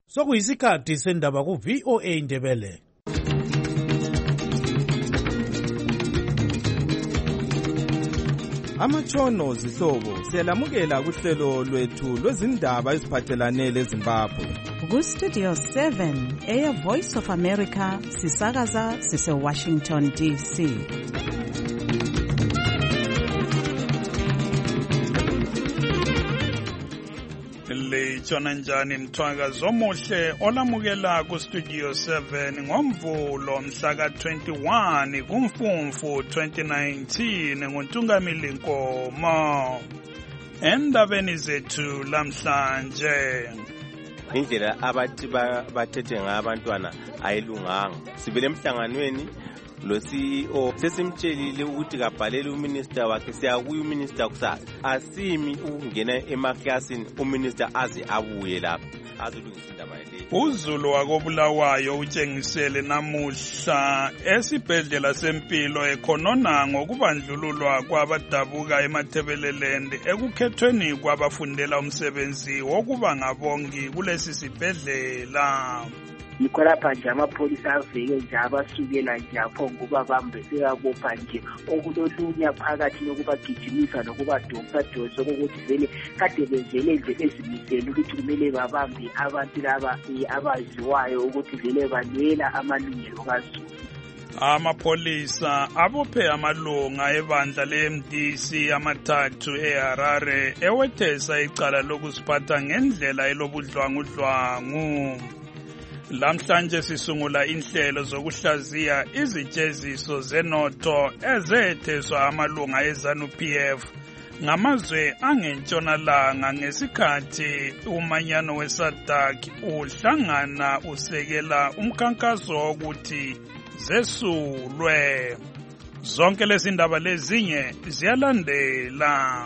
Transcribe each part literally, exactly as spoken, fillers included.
Sokuyisikhathi sendaba ku V O A Ndebele. Amatshono zihlobo siyalamukela kuhlelo lwethu lwezindaba eziphathelane leZimbabwe. Ku Studio seven eya Voice of America sisakaza sise Washington D C. Litshona njani mthwakazi omuhle olamukela ku Studio seven ngomvulo mhla ka twenty-one kuMfumfu twenty nineteen ngoNtungamili Nkomo. Endabeni zethu lamhlanje, indlela abathi bathethe ngabantwana ayilunganga. Sibele emhlanganweni lo C E O sesimtshelile ukuthi kabhalele uminister wakhe, siyakuya uminister kusasa. Asimi ukungena emaklasini uminister aze abuye lapha azolungisa indaba le. uZulu wakobulawayo utshengisele namuhla esibhedlela sempilo ekhonona ngokubandlululwa kwabadabuka eMathebeleland ekukhethweni kwabafundela umsebenzi wokuba ngabongi kulesi sibhedlela. Yikho lapha nje amapholisa aveke nje abasukela nje apho ngoba bambe sekabopha nje okulolunya phakathi lokubagijimisa nokubadonsa donsa ukuthi vele kade bevele nje ezimisele ukuthi kumele babambe abantu laba abaziwayo ukuthi vele balwela amalungelo kaZulu. Amapholisa abophe amalunga ebandla le-M D C amathathu eHarare ewethesa icala lokusiphatha ngendlela elobudlwangudlwangu. Lamhlanje sisungula inhlelo zokuhlaziya izitsheziso zenotho ezetheswa amalunga eZANU P F ngamazwe angentshonalanga ngesikhathi umanyano weSADC uhlangana usekela umkhankaso wokuthi zesulwe. Zonke lezi ndaba lezinye ziyalandela.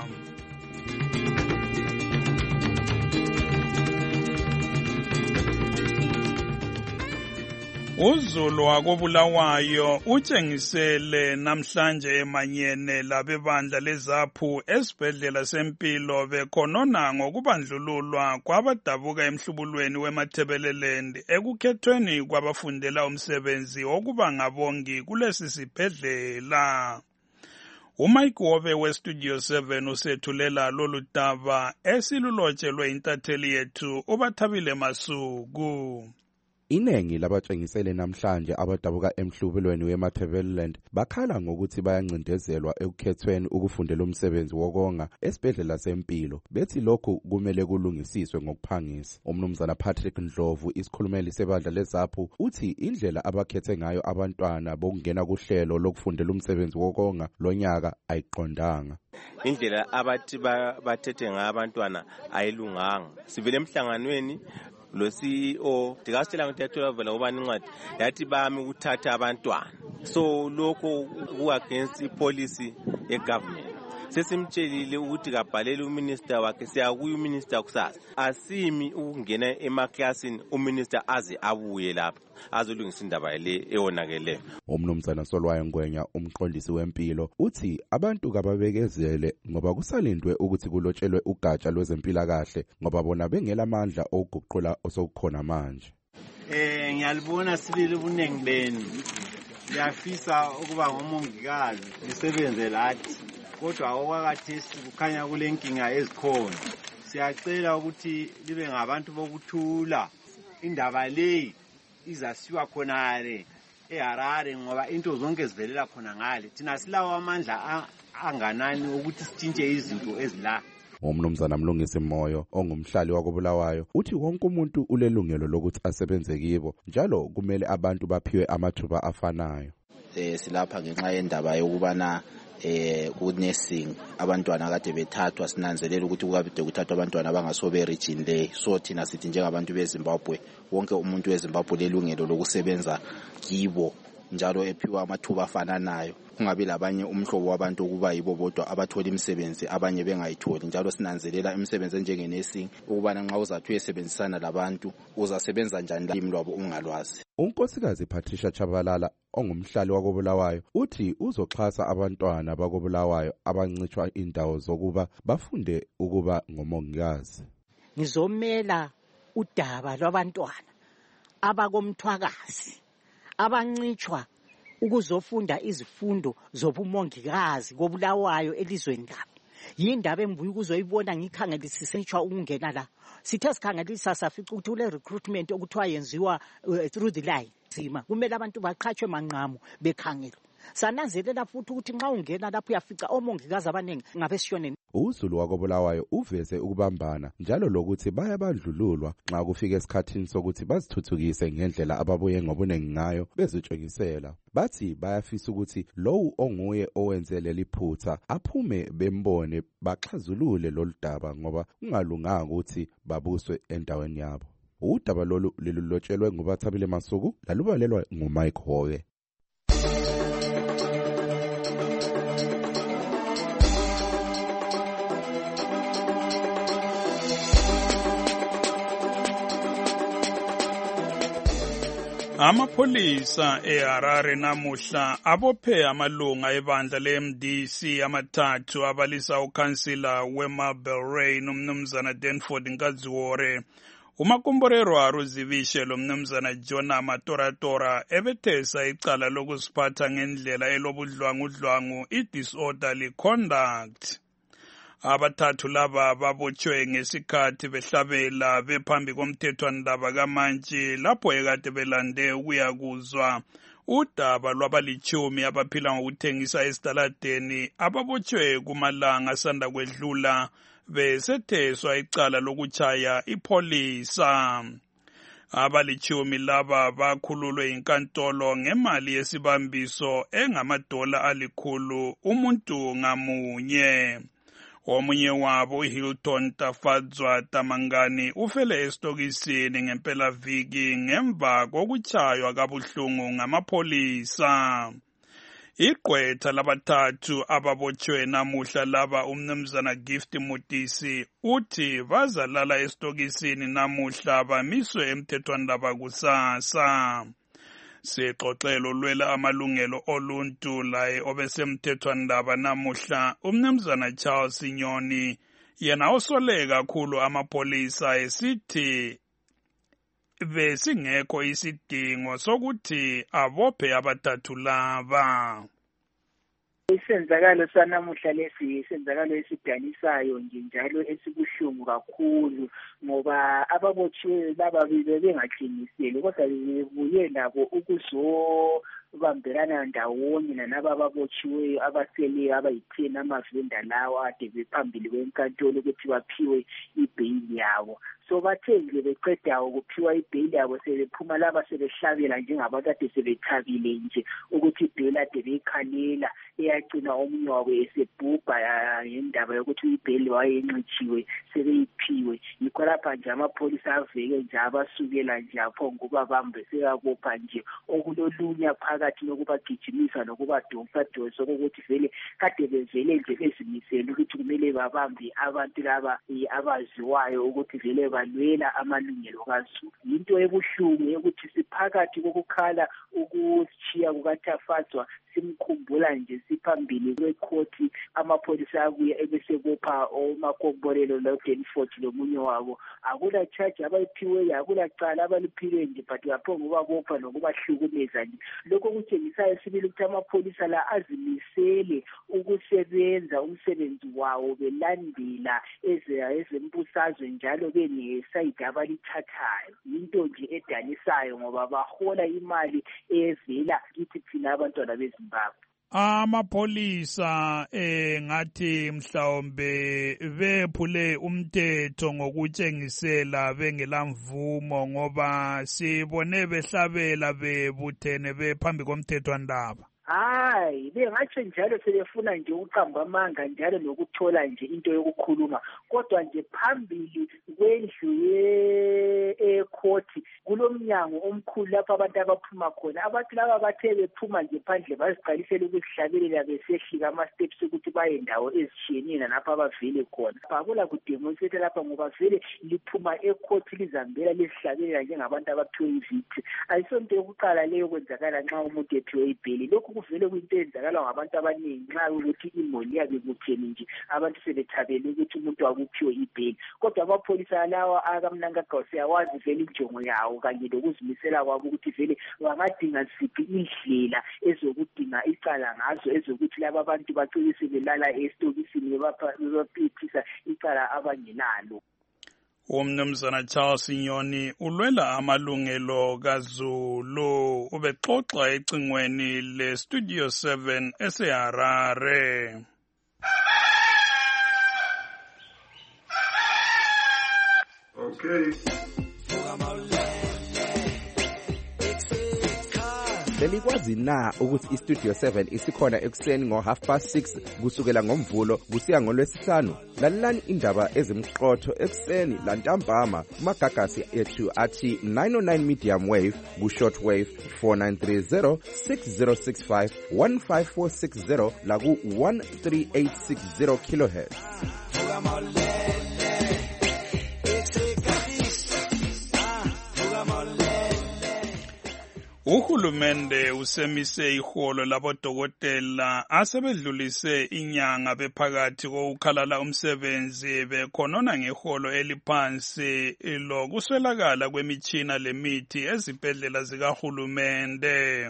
uZulu wakobulawayo utshengisele namhlanje emanyene labebandla leZAPHU esibhedlela sempilo bekhonona ngokubandlululwa kwabadabuka emhlubulweni weMathebeleland ekukhethweni kwabafundela umsebenzi wokuba ngabongi kulesi sibhedlela. uMike Wobe weStudio seven usethulela lolu daba esilulotshelwe intatheli yethu uBathabile Masuku. Inengi labatshengisele namhlanje abadabuka emhlubulweni weMathebeleland bakhala ngokuthi bayancindezelwa ekukhethweni ukufundela umsebenzi wokonga esibhedlela sempilo. Bethi lokhu kumele kulungisiswe ngokuphangisa. Umnumzana Patrick Ndlovu, isikhulumeli sebandla leZAPHU, uthi indlela abakhethe ngayo abantwana bokungena kuhlelo lokufundela umsebenzi wokonga lonyaka ayiqondanga. Indlela abathi bathethe ngabantwana ayilunganga. Sibele emhlanganweni lo C E O dikasitela ukuthi yathola vela ubani incwadi yathi bami ukuthatha abantwana, so lokho ku against ipolicy yegovernment. Sesimtshelile ukuthi kabhalele uminister wakhe, siyakuya uminister kusasa. Asimi ukungena emaklasini uminister aze abuye lapha azolungisa indaba le eyonakele. Umnumzana Solwayo Ngwenya, umqondisi wempilo, uthi abantu kababekezele ngoba kusalindwe ukuthi kulotshelwe ugatsha lwezempilakahle ngoba bona bengela amandla okuguqula osokukhona manje. Eh ngiyalibona sibili ubunengi benu. Ngiyafisa ukuba ngomongikazi nisebenze lathi. Kodwa okwakathesi kukhanya kulenkinga ezikhona. Siyacela ukuthi libe ngabantu bokuthula. Indaba le izasiwa khonale eHarare ngoba into zonke zivelela khona ngale. Thina silawo amandla anganani ukuthi sitshintshe izinto ezila. Umnumzana Mlungisi Moyo ongumhlali wakobulawayo uthi wonke umuntu ulelungelo lokuthi asebenze kibo, njalo kumele abantu baphiwe amathuba afanayo. Eh silapha ngenxa yendaba yokubana eh ku nursing abantwana kade bethathwa, sinanzelela ukuthi kukade kuthathwa abantwana abangasobe region le. So thina sithi njengabantu beZimbabwe wonke umuntu weZimbabwe lelungelo lokusebenza kibo, njalo ephiwa amathuba afananayo. Kungabi labanye umhlobo wabantu ukuba yibo bodwa abathola imisebenzi abanye bengayitholi. Njalo sinanzelela imisebenzi njenge nursing ukubana nxa uzathi uyesebenzisana labantu uzasebenza njani limi lwabo ungalwazi. Unkosikazi Patricia Chabalala ongumhlali wakobulawayo uthi uzoxhasa abantwana bakobulawayo abancithwa indawo zokuba bafunde ukuba ngomongikazi. Ngizomela udaba lwabantwana abakomthwakazi abancitshwa ukuzofunda izifundo zobumongikazi kobulawayo elizweni labo. Yindaba engibuye ukuzoyibona ngikhangelisisitshwa ukungena la. Sithe sikhangelisa safica ukuthi ule recruitment okuthiwa yenziwa uh, through the line zima kumele abantu baqhatshwe manqamu bekhangelwa. Sananzelela futhi ukuthi nxa ungena lapho uyafica omongikazi abaningi ngabesishoneni. uZulu wakobulawayo uveze ukubambana njalo lokuthi bayabandlululwa nxa kufika esikhathini sokuthi bazithuthukise ngendlela ababuye ngobunengi ngayo bezitshengisela. Bathi bayafisa ukuthi lowu onguye owenze leli phutha aphume bembone baxazulule loludaba ngoba kungalunganga ukuthi babuswe endaweni yabo. Udaba lolu lilulotshelwe nguBathabile Masuku lalubalelwa nguMike Howe. Amapholisa eHarare namuhla abophe amalunga ebandla le-M D C amathathu abalisa ukhansila weMarlborough umnumzana Danford Nkadziwore, uMakomborero Aruzivishe lo mnumzana Jonah Matoratora ebethesa icala lokuziphatha ngendlela elobudlwangudlwangu i-disorderly conduct. Abathathu laba babotshwe ngesikhathi behlabela bephambi komthethwandaba kaMantshi lapho ekade belande ukuyakuzwa udaba lwabalitshumi abaphila ngokuthengisa esitaladeni ababotshwe kumalanga asanda kwedlula besetheswa icala lokutshaya ipholisa. Abalitshumi laba bakhululwe inkantolo ngemali yesibambiso engamadola alikhulu umuntu ngamunye. Omunye wabo Hilton Tafadzwa Tamangani ufele estokisini ngempela viki ngemva kokutshaywa kabuhlungu ngamapholisa. Igqwetha labathathu ababotshwe namuhla laba umnumzana Gift Mutisi uthi bazalala estokisini namuhla bamiswe emthethwandaba kusasa. Sixoxelo lwela amalungelo oluntu laye obesemthethwandaba namuhla umnumzana Charles Nyoni yena osoleka kakhulu amapholisa esithi besingekho isidingo sokuthi abophe abathathu laba. Isenzakalo sanamuhla lesi isenzakalo esidanisayo nje njalo esibuhlungu kakhulu ngoba ababotshiwe laba bengaqiniseli kodwa bebuye labo ukuzobambelana ndawonye nalaba ababotshiweyo abaseleyo abayitheni amavenda lawo ade bephambili kwenkantolo ukuthi baphiwe ibheyili yabo. So bathe nje beqeda ukuphiwa ibheyili yabo sebephuma laba sebehlabela njengabantu ade sebethabile nje ukuthi ibheyili ade beyikhalela eyagcina omunye wabo esebhubha ngendaba yokuthi ibheyili wayencitshiwe sebeyiphiwe. Yikho lapha nje amapholisa aveke nje abasukela nje apho ngoba bambe sekabopha nje okulolunya phakathi lokubagijimisa nokubadonsa donsa ukuthi vele kade bevele nje bezimisela ukuthi kumele babambe abantu laba abaziwayo ukuthi vele balwela amalungelo kaZulu. Into ebuhlungu ukuthi siphakathi kokukhala ukushiya kukaTafadzwa simkhumbula nje siphambili kwekhoti amapholisa abuye ebesebopha oMakomborelo loDanford lomunye wabo. Akula charge abayiphiweyo, akula cala abaliphiwe nje but yapho ngoba bopha nokubahlukumeza nje. Lokho kutshengisayo sibili ukuthi amapholisa la azimisele ukusebenza umsebenzi wawo belandela ezembusazwe njalo benesayidi abalithathayo. Into nje edanisayo ngoba bahola imali evela kithi thina abantwana bezimbabwe. Amapholisa eh ngathi mhlawumbe bephule umthetho ngokutshengisela bengelamvumo ngoba sibone behlabela bebuthene bephambi komthethwandaba. Hayi bengatsho njalo sebefuna nje uqamba amanga njalo nokuthola nje into yokukhuluma kodwa nje phambili kwendlu ekho e-court kulomnyango omkhulu lapho abantu abaphuma khona. Abantu laba bathe bephuma nje phandle baziqalisela ukuzihlabelela besehlika ama-steps ukuthi baye ndawo ezitshiyeneyo lapho abavele khona. Akula kudemonstrate lapha ngoba vele liphuma e-court lizambela lizihlabelela njengabantu abaphiwe iviti. Ayisonto yokuqala leyo kwenzakala nxa umuntu ephiwe ibheli. Lokhu kuvele kuyinto eyenzakala ngabantu abaningi nxa ukuthi imoli yabe kutheni nje abantu sebethabele ukuthi umuntu akuphiwe ibheli. Kodwa amapholisa lawa akamnankagao siyawazi vele injongo yawo kanye lokuzimisela kwabo ukuthi vele wangadinga ziphi indlela ezokudinga icala ngazo ezokuthi laba abantu bacikise belala esitokisini bebaphithisa icala abangenalo. Umnumzana Charles Nyoni ulwela amalungelo kaZulu ubexoxa ecingweni le Studio seven eseHarare. Okay. Belikwazi na ukuthi iStudio seven isikhona ekuseni ngo half past six kusukela ngomvulo kusiya ngolwesihlanu? Lalelani indaba ezimqotho ekuseni lantambama kumagagasi ethu athi nine oh nine medium wave ku short wave four nine three zero six zero six five one five four six zero la ku one three eight six zero kilohertz. Uhulumende usemise iholo labodokotela asebedlulise inyanga bephakathi kokukhalala umsebenzi bekhonona ngeholo eliphansi lokuswelakala kwemitshina lemithi ezibhedlela zikahulumende.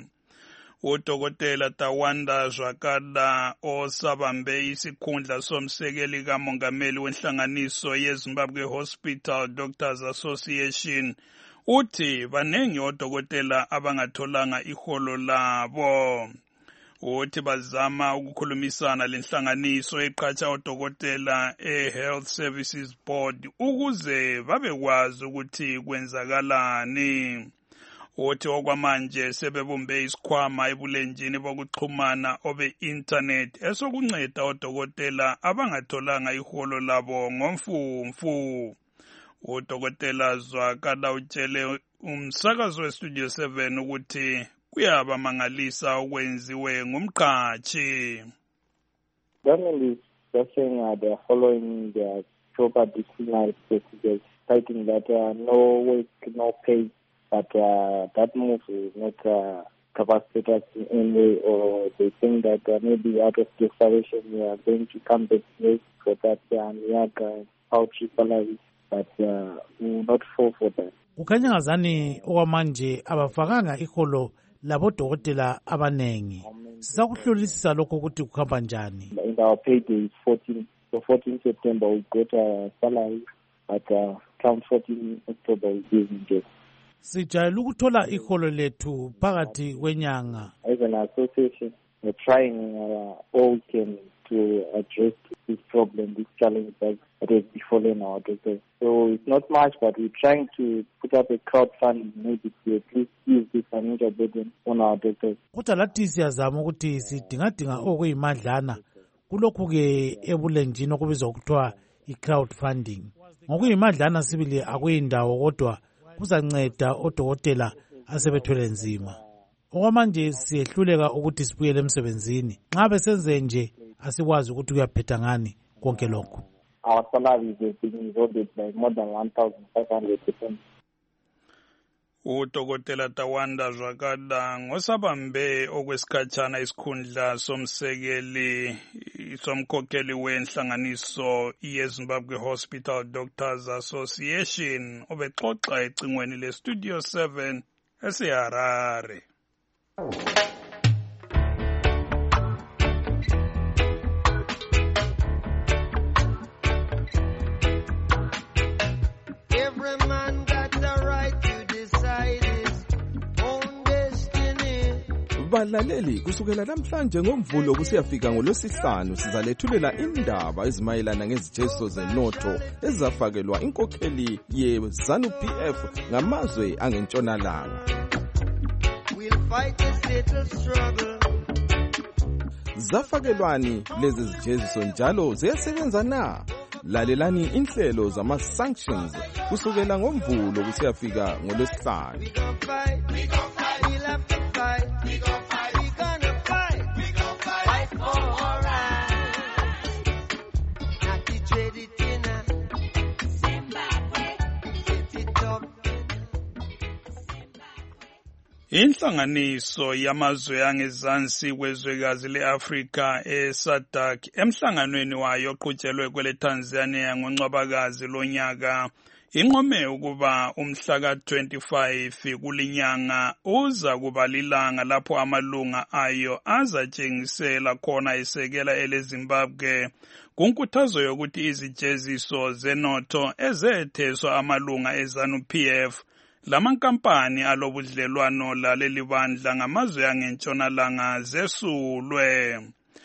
Udokotela Tawanda Zwakala osabambe isikhundla somsekeli kamongameli wenhlanganiso yeZimbabwe Hospital Doctors Association uthi banengi odokotela abangatholanga iholo labo. Uthi bazama ukukhulumisana lenhlanganiso eqhatsha odokotela e-Health Services Board ukuze babekwazi ukuthi kwenzakalani. Uthi okwamanje sebebumbe isikhwama ebulenjini bokuxhumana obe-internet esokunceda odokotela abangatholanga iholo labo ngomfumfu. Udokotela Zwakala utshele umsakazo weStudio seven ukuthi kuyabamangalisa okwenziwe ngumqhatshi. Government is just saying uh, they are following their proper disciplinary procedures, citing that uh, no work, no pay, but uh, that move is not uh, capacitated us in any way, or they think that uh, maybe out of desperation we are going to come back late for that uh, Niaga paltry salaries. But uh, we will not fall for that. Kukhanya ngazani okwamanje abafakanga iholo labodokotela abanengi. Sisakuhlolisisa lokho ukuthi kuhamba njani. In our payday is fourteen, so fourteen September we got a salary, but uh, come fourteen October we didn't get. Sijayele ukuthola iholo lethu phakathi kwenyanga. As an association, we're trying uh, all we can to address this problem, this challenge that has befallen our doctors. So it's not much, but we're trying to put up a crowdfunding maybe to at least ease this financial burden on our doctors. Kodwa lathi siyazama ukuthi sidingadinga okuyimadlana kulokhu ke ebulenjini okubizwa ukuthiwa i-crowdfunding. Ngokuyimadlana sibili akuyindawo kodwa kuzanceda odokotela asebethwele nzima. Okwamanje siyehluleka ukuthi sibuyele emsebenzini. Nxa besenze nje asikwazi ukuthi kuyaphetha ngani konke lokho. Our salaries have been eroded by more than one thousand five hundred percent. Udokotela Tawanda Zwakala ngosabambe okwesikhatshana isikhundla somsekeli somkhokheli wenhlanganiso yeZimbabwe Hospital Doctors Association obexoxa ecingweni le Studio seven eseHarare. Balaleli kusukela namhlanje ngomvulo kusiyafika ngolwesihlanu sizalethulela indaba ezimayelana ngezijeziso zenotho ezafakelwa inkokheli yeZANU P F ngamazwe angentshonalanga. We'll fight this little struggle. Zafakelwani lezi zijeziso njalo ziyasebenza na? lalelani inhlelo zama-sanctions kusukela ngoMvulo kusiyafika ngoLwesihlanu. Inhlanganiso yamazwe angezansi kwezwekazi le-Afrika e-SADC emhlanganweni wayo oqhutshelwe kwele Tanzania ngoNcwabakazi lonyaka inqome ukuba umhla ka twenty-five kulinyanga uza kuba lilanga lapho amalunga ayo azatshengisela khona esekela eleZimbabwe kunkuthazo yokuthi izijeziso zenotho ezetheswa amalunga eZANU-P F lamankampani alobudlelwano laleli bandla ngamazwe angentshonalanga zesulwe.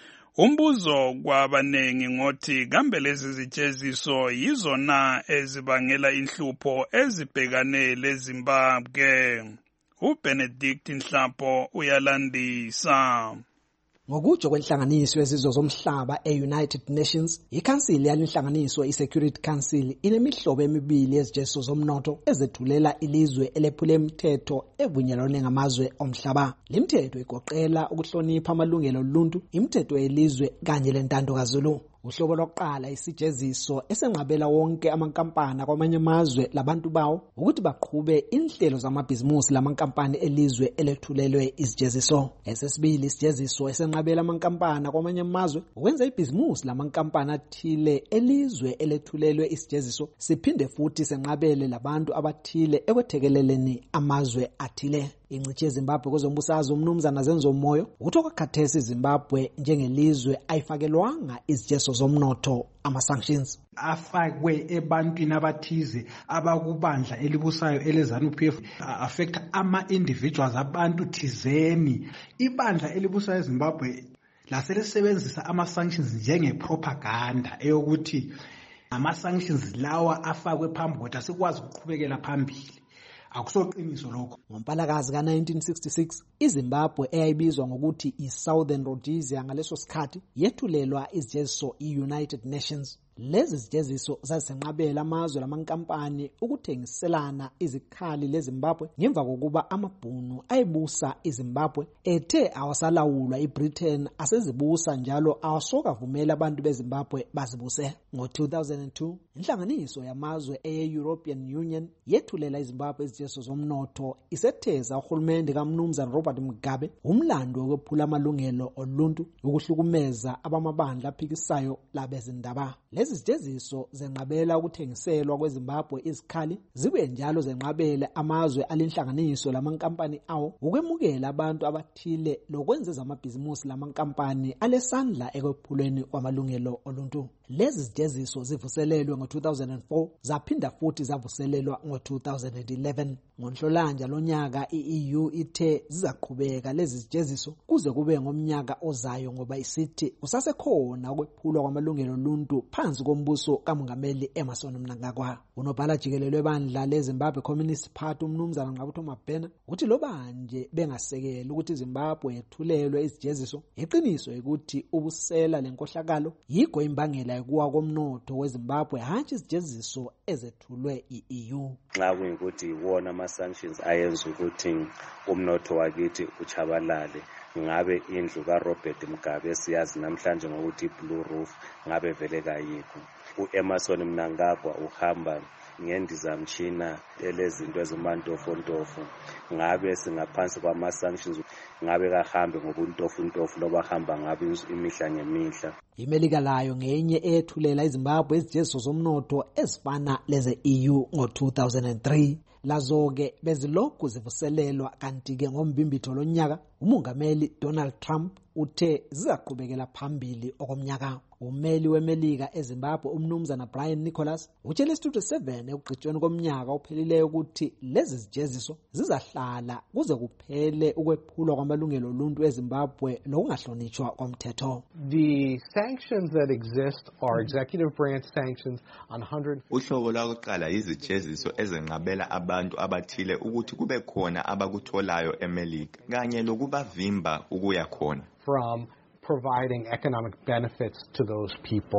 Umbuzo kwabanengi ngothi kambe lezi zijeziso yizona ezibangela inhlupho ezibhekane leZimbabwe. uBenedict Nhlapo uyalandisa. Ngokutsho kwenhlanganiso yezizwe zomhlaba e-United Nations, ikhansili yalenhlanganiso i-Security Council inemihlobo emibili yezijeziso zomnotho ezethulela ilizwe elephule imithetho evunyelwane ngamazwe omhlaba. Limithetho igoqela ukuhlonipha amalungelo oluntu, imithetho yelizwe kanye lentando kaZulu. Uhlobo lokuqala isijeziso esenqabela wonke amankampani kwamanye amazwe labantu bawo ukuthi baqhube inhlelo zamabhizimusi lamankampani elizwe elethulelwe izijeziso. Esesibili isijeziso esenqabela amankampani kwamanye amazwe ukwenza ibhizimusi lamankampani athile elizwe elethulelwe isijeziso siphinde futhi senqabele labantu abathile ekwethekeleleni amazwe athile. Ingcithi yeZimbabwe kwezombusazwe umnumzana Zenzo Moyo ukuthi okwakhathesi iZimbabwe njengelizwe ayifakelwanga izijeziso zomnotho ama-sanctions afakwe ebantwini abathize abakubandla elibusayo eleZANU-P F affect ama-individuals abantu thizeni. Ibandla elibusayo eZimbabwe laselisebenzisa ama-sanctions njenge-propaganda eyokuthi ama-sanctions lawa afakwe phambi kokuthi asikwazi ukuqhubekela phambili. Akusoqiniso lokho. Ngompalakazi ka nineteen sixty-six iZimbabwe eyayibizwa ngokuthi iSouthern Rhodesia ngaleso sikhathi yethulelwa izijeziso i-United Nations. Lezi zijeziso zazisenqabela amazwe lamankampani ukuthengiselana izikhali leZimbabwe ngemva kokuba amabhunu ayibusa iZimbabwe ethe awasalawulwa iBritain asezibusa njalo awasoka vumela abantu beZimbabwe bazibuse. Ngo two thousand two inhlanganiso yamazwe eye-European Union yethulela iZimbabwe izijeziso zomnotho isetheza uhulumende kaMnumzana Robert Mugabe umlando wokwephula amalungelo oluntu ukuhlukumeza abamabandla aphikisayo labezindaba. Lezi zijeziso zenqabela ukuthengiselwa kweZimbabwe izikhali zibe njalo zenqabele amazwe alenhlanganiso lamankampani awo ukwemukela abantu abathile lokwenza amabhizimusi lamankampani alesandla ekwephulweni kwamalungelo oluntu. Lezi zijeziso zivuselelwe ngo two thousand four zaphinda futhi zavuselelwa ngo two thousand eleven. Ngonhlolanja lonyaka i-E U ithe zizaqhubeka lezi zijeziso kuze kube ngomnyaka ozayo ngoba isithi kusasekhona ukwephulwa kwamalungelo oluntu phansi kombuso kaMongameli Emmerson Mnangagwa. Unobhala jikelele webandla leZimbabwe Communist Party umnumzana Ngqabutho Mabhena uthi loba nje bengasekela ukuthi iZimbabwe yethulelwe izijeziso iqiniso ukuthi ubusela lenkohlakalo yikho imbangela yokuwa komnotho weZimbabwe hantshi izijeziso ezethulwe i-E U. Nxa kuyikuthi wona ama-sanctions ayenza ukuthi umnotho wakithi uchabalale ngabe indlu kaRobert Mugabe siyazi namhlanje ngokuthi Blue Roof ngabe vele kayikho. uEmmerson Mnangagwa uhamba ngendizamtshina elezinto ezimantofontofo ngabe singaphansi kwama-sanctions ngabe kahambe ngobuntofontofo loba hamba ngabe imihla ngemihla. IMelika layo ngenye eyethulela iZimbabwe izijeziso zomnotho ezifana leze-E U ngo two thousand three. Lazo-ke bezilokhu zivuselelwa kanti-ke ngombimbitho lonyaka uMongameli Donald Trump uthe zizaqhubekela phambili okomnyaka. Umeli weMelika eZimbabwe umnumzana Brian Nicholas utshele Studio seven ekugqitshweni komnyaka ophelileyo ukuthi lezi zijeziso zizahlala kuze kuphele ukwephulwa kwamalungelo oluntu eZimbabwe lokungahlonitshwa komthetho. The sanctions that exist are executive branch sanctions on one hundred. Uhlobo lwakuqala izijeziso ezenqabela abantu abathile ukuthi kube khona abakutholayo eMelika kanye lokubavimba ukuya khona. From providing economic benefits to those people.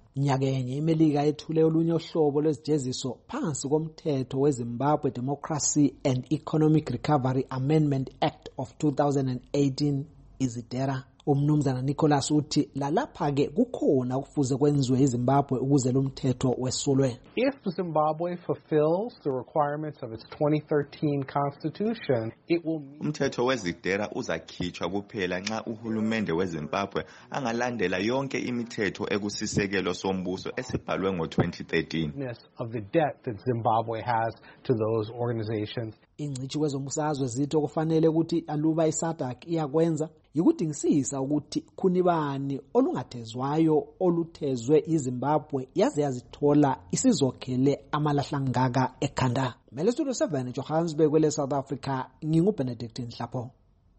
Nyakenye iMelika ethule olunye uhlobo lwezijeziso phansi komthetho weZimbabwe Democracy and Economic Recovery Amendment Act of two thousand eighteen izidera. Umnumzana Nicholas uthi lalapha ke kukhona kufuze kwenziwe iZimbabwe ukuze lo mthetho wesulwe. If Zimbabwe fulfills the requirements of its twenty thirteen constitution, it will umthetho wezidera uzakhitshwa kuphela nxa uhulumende weZimbabwe angalandela yonke imithetho ekusisekelo sombuso esibhalwe ngo twenty thirteen of the debt that Zimbabwe has to those organizations. Ingcithi kwezombusazwe zitho kufanele ukuthi aluba iSADC iyakwenza yikudingisisa ukuthi khunibani olungathezwayo oluthezwe iZimbabwe yaze yazithola isizokhele amalahla ngaka ekhanda. Mele Studio seven Johannesburg kwele South Africa, ngingu Benedict Nhlapho.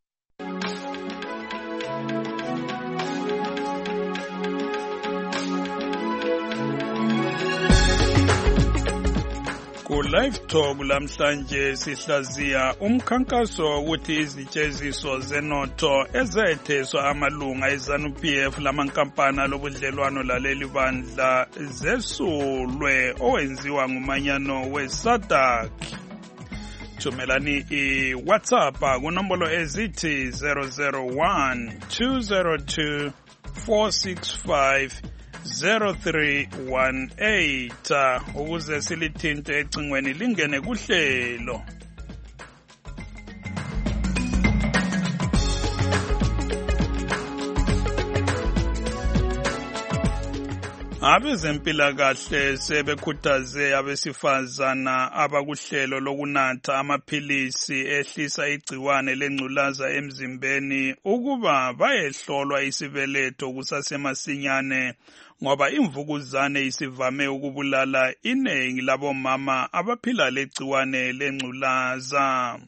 Ku live talk lamhlanje sihlaziya umkhankaso ukuthi izitsheziso zenotho ezetheswa amalunga eZANU-P F lamankampani lobudlelwano laleli bandla zesulwe owenziwa ngumanyano weSADC. Thumelani i-WhatsApp kunombolo ezithi zero zero one two zero two four six five zero three one eight ukuze silithinte ecingweni lingene kuhlelo. Abezempilakahle sebekhuthaze abesifazana abakuhlelo lokunatha amaphilisi ehlisa igciwane lengculaza emzimbeni ukuba bayehlolwa isibeletho kusasemasinyane ngoba imvukuzane isivame ukubulala iningi labomama abaphila legciwane lengculaza.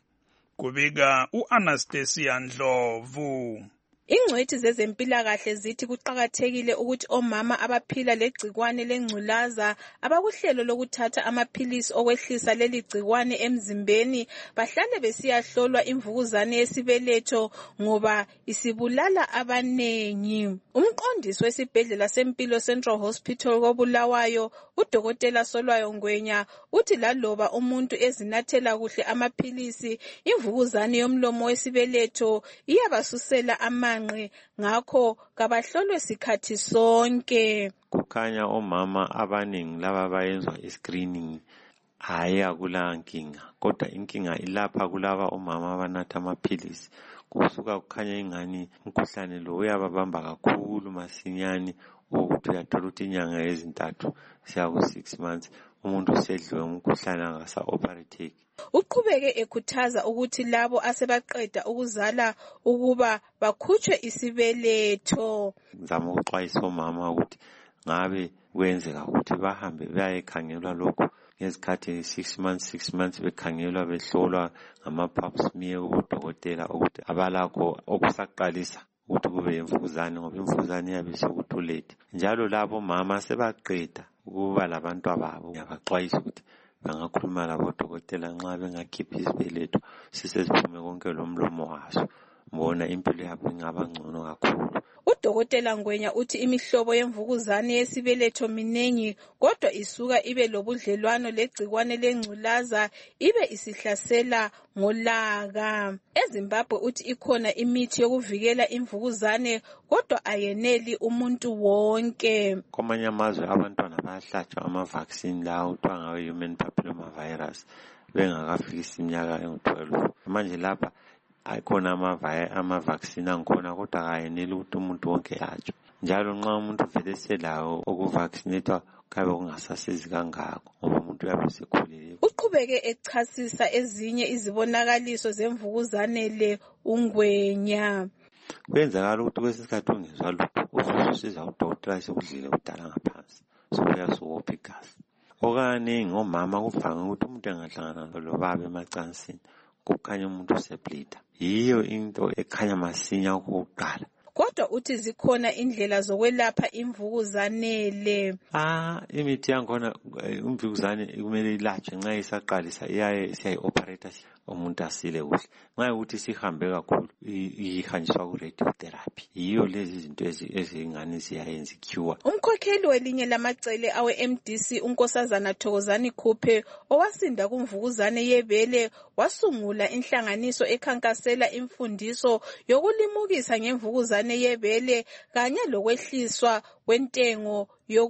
Kubika u-Anastasia Ndlovu. Ingcwethi zezempilakahle zithi kuqakathekile ukuthi omama abaphila legcikwane lengculaza abakuhlelo lokuthatha amaphilisi okwehlisa leli gcikwane emzimbeni bahlale besiyahlolwa imvukuzane yesibeletho ngoba isibulala abanengi. Umqondisi wesibhedlela sempilo Central Hospital koBulawayo uDokotela Solwayo Ngwenya uthi laloba umuntu ezinathela kuhle amaphilisi imvukuzane yomlomo wesibeletho iyabasusela amanga ngakho kabahlolwe sikhathi sonke. Kukhanya omama abaningi laba bayenza iscreening hayi akula nkinga kodwa inkinga ilapha kulaba omama abanatha amaphilisi kusuka kukhanya ingani umkhuhlane lo uyababamba kakhulu masinyane ukuthi uyathola ukuthi inyanga ezintathu siya ku six months umuntu usedliwe umkhuhlane angasa operateki. Uqhubeke ekhuthaza ukuthi labo asebaqeda ukuzala ukuba bakhutshwe isibeletho. Ngizama ukuxwayisa omama ukuthi ngabe kwenzeka ukuthi bahambe bayekhangelwa lokho ngezikhathi six months six months bekhangelwa behlolwa ngama-pap smear kubodokotela ukuthi abalakho okusaqalisa ukuthi kube imvukuzane ngoba imvukuzane iyabe sekuthulete. Njalo labo mama sebaqeda ukuba labantu ababo ngiyabaxwayisa ukuthi bangakhuluma labodokotela nxa bengakhiphi isibeletho siseziphume konke lomlomo waso mbona impilo yabo ingaba ngcono kakhulu. Udokotela Ngwenya uthi imihlobo yemvukuzane yesibeletho minengi kodwa isuka ibe lobudlelwano legcikwane lengculaza ibe isihlasela ngolaka. EZimbabwe uthi ikhona imithi yokuvikela imvukuzane kodwa ayeneli umuntu wonke. Kwamanye amazwe abantwana bayahlatshwa ama-vaccine lawo kuthiwa ngawe human papilloma virus bengakafikisi iminyaka engu-twelve. Manje lapha ayikhona ama-vaccine angikhona kodwa kayeneli ukuthi umuntu wonke yatshwe. Njalo nxa umuntu vele selawo ukuvaccinatwa kabe kungasasizi kangako ngoba umuntu uyabe sekhulile. Uqhubeke echasisa ezinye izibonakaliso zemvukuzane le uNgwenya. Kwenzakala ukuthi kwesikhathi ungezwa lutho ususiza udokotela esekudlile udala ngaphansi sokuyasukopha igazi. Okaningi omama kuvame ukuthi umuntu engahlangana lobaba emacansini kukhanya umuntu useblida. Yiyo into ekhanya masinya ukuqala. kodwa uthi zikhona indlela zokwelapha imvukuzane le. Ah, imithi yakhona imvukuzane kumele ilatshwe nxa isaqalisa iyaye siyayi-operate umuntu asile kuhle. Nxa ukuthi sihambe kakhulu ihanjiswa ku-radiotherapy. Yiyo lezi zinto ezingane ziyayenza cure. Umkhokheli welinye lamacele awe-M D C unkosazana Thokozani Khuphe owasinda kumvukuzane yebele wasungula inhlanganiso ekhankasela imfundiso yokulimukisa ngemvukuzane yebele kanye lokwehliswa kwentengo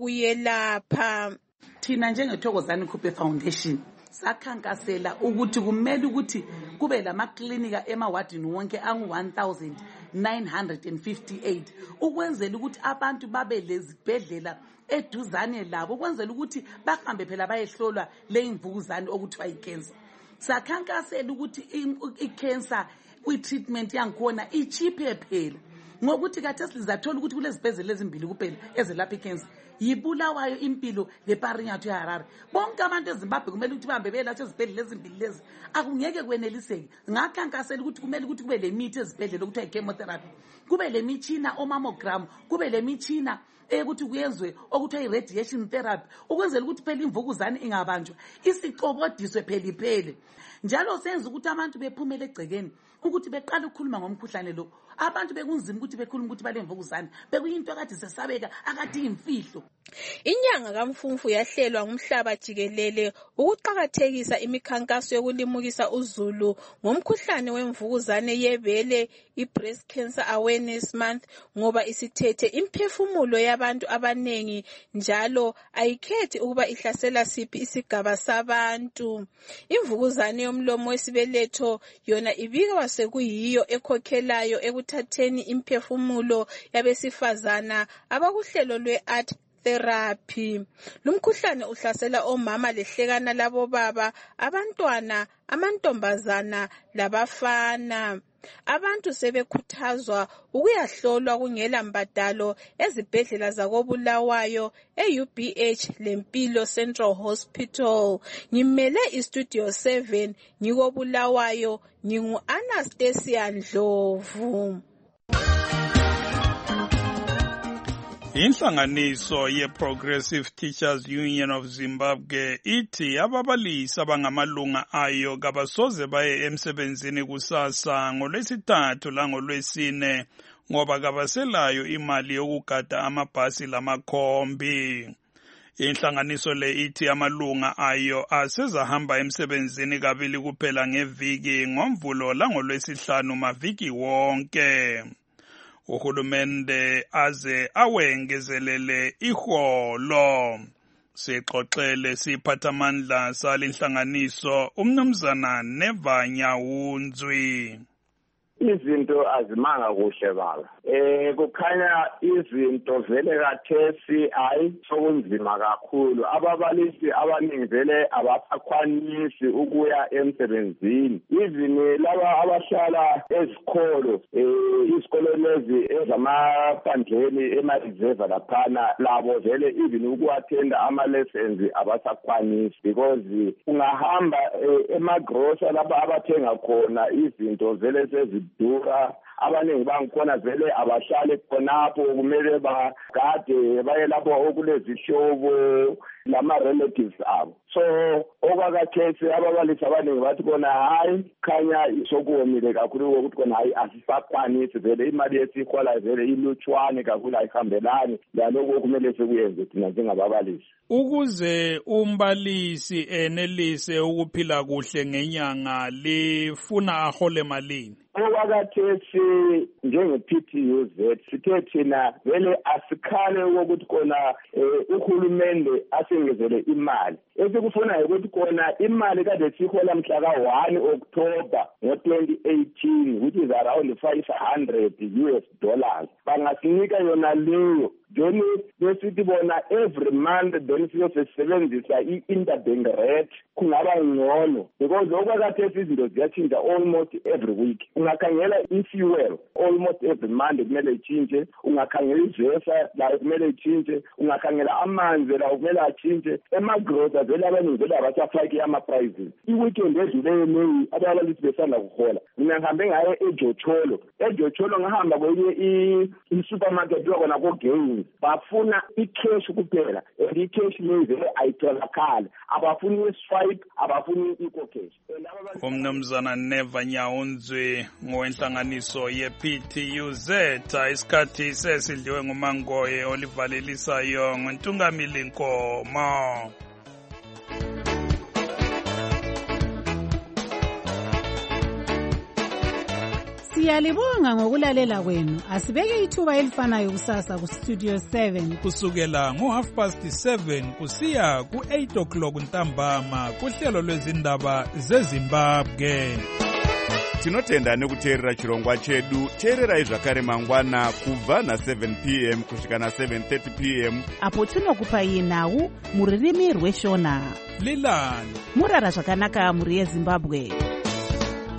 yokuyelapha. Thina njengeThokozani Khuphe Foundation sakhankasela ukuthi kumele ukuthi kube lamaklinika emawadini wonke angu one thousand nine hundred fifty-eight ukwenzela ukuthi abantu babe lezibhedlela eduzane labo ukwenzela ukuthi bahambe phela bayehlolwa le imvukuzane okuthiwa icancer. Sakhankasela ukuthi icancer kwi-treatment yankhona ichiphe phela ngokuthi khathesi sizathola ukuthi kulezibhedlela ezimbili kuphela ezelapha icancer. Yibulawayo impilo leParinyathu eHarare. Bonke abantu eZimbabwe kumele ukuthi bahambe beyelatshwa ezibhedlela ezimbili lezi. Akungeke kweneliseke. Ngakhankasela ukuthi kumele ukuthi kube lemithi ezibhedlela okuthiwa ichemotherapy. Kube lemitshina omammogram, kube lemitshina ukuthi kuyenzwe okuthiwa iradiation therapy ukwenzela ukuthi phela imvukuzane ingabanjwa isicobodiswe pheliphele. Njalo senza ukuthi abantu bephumele egcekeni ukuthi beqala ukukhuluma ngomkhuhlane lo. Abantu bekunzima ukuthi bekhuluma ukuthi balemvukuzane bekuyinto akade sesabeka akade imfihlo. Inyanga kaMfumfu yahlelwa ngumhlaba jikelele ukuqhakathekisa imikhankaso yokulimukisa uzulu ngomkhuhlane wemvukuzane yebele i-Breast Cancer Awareness Month ngoba isithethe imphefumulo yabantu abanengi njalo ayikhethi ukuba ihlasela siphi isigaba sabantu. Imvukuzane yomlomo wesibeletho yona ibika wasekuyiyo ekhokhelayo ekuthatheni imphefumulo yabesifazana abakuhlelo lwe-art therapy. Lumkhuhlane uhlasela omama lehlekana labo baba, abantwana, amantombazana labafana. Abantu sebekhuthazwa ukuyahlolwa kungela mbadalo ezibhedlela zakobulawayo e-U B H lempilo Central Hospital. Ngimele iStudio seven ngikobulawayo ngingu Anastasia Ndlovu. Inhlanganiso ye-Progressive Teachers Union of Zimbabwe ithi ababalisi abangamalunga ayo kabasoze baye emsebenzini kusasa ngolwesithathu langolwesine ngoba kabaselayo imali yokugada amabhasi lamakhombi. Inhlanganiso le ithi amalunga ayo asezahamba emsebenzini kabili kuphela ngeviki ngoMvulo langolwesihlanu maviki wonke. Uhulumende aze awengezelele iholo. Sixoxele siphathamandla salinhlanganiso umnumzana Neva Nyawunzwi. Izinto azimanga kuhle baba. Eh kukhanya izinto vele kathesi ayi sokunzima kakhulu. Ababalisi abaningi vele abasakhwanisi ukuya emsebenzini. Even laba abahlala ezikolo, eh izikolo lezi ezamaphandleni ema-reserve laphana labo vele even ukuattenda ama lessons abasakhwanisi because ungahamba emagrosa lapha abathenga khona izinto vele sezi dura abaningi bangikhona vele abahlale khonapho kumele bagade baye lapho okulezihlobo lama-relatives abo. So okwakathesi ababalisi abaningi bathi khona hayi khanya sokuwomile kakhulu ukuthi khona hayi asisakwanisi vele imali yesikwala vele ilutshwane kakhulu ayihambelani laloko kumele sikuyenze thina njengababalisi. Ukuze umbalisi enelise ukuphila kuhle ngenyanga lifuna ahole malini? Okwakathesi njenge-P T U Z sithe thina vele asikhale ukuthi khona uhulumende asengezele imali. Esikufuna ukuthi khona imali kade sihola mhla ka-one October ngo-twenty eighteen which is around five hundred U S dollars. Bangasinika yona leyo. Then besithi bona every month then siyosebenzisa i-interbank rate kungaba ngcono because okwakathesi izinto ziyatshintsha almost every week. Ungakhangela i-fuel almost every month kumele itshintshe, ungakhangela ivesa layo kumele itshintshe, ungakhangela amanzi layo kumele atshintshe, emagrosa vele abaningi vele abasafaki ama-prices. I-weekend edluleyo leyi ababalisi besanda kuhola mina ngihambe ngaye eJocholo eJocholo ngahamba kwenye i-supermarket wakona ko-Gain bafuna i-cash kuphela and i-cash leyo vele ayitholakali abafuni i-swipe abafuni i-cash. Umnumzana Neva Nyaunzwi ngowenhlanganiso ye-P T U Z isikhathi sesidliwe nguMangoye olivalelisayo ngoNtungamili Nkomo. Siyalibonga ngokulalela kwenu. Asibeke ithuba elifanayo kusasa ku Studio seven kusukela ngo half past seven kusiya ku eight o'clock ntambama kuhlelo lwezindaba zeZimbabwe. Tinotenda nekuteerera chirongwa chedu. Teererai zvakare mangwana kubva na seven p m kusvika na seven thirty p m apo tinokupai nhau muririmi rweshona. Lilani murara zvakanaka muri yeZimbabwe.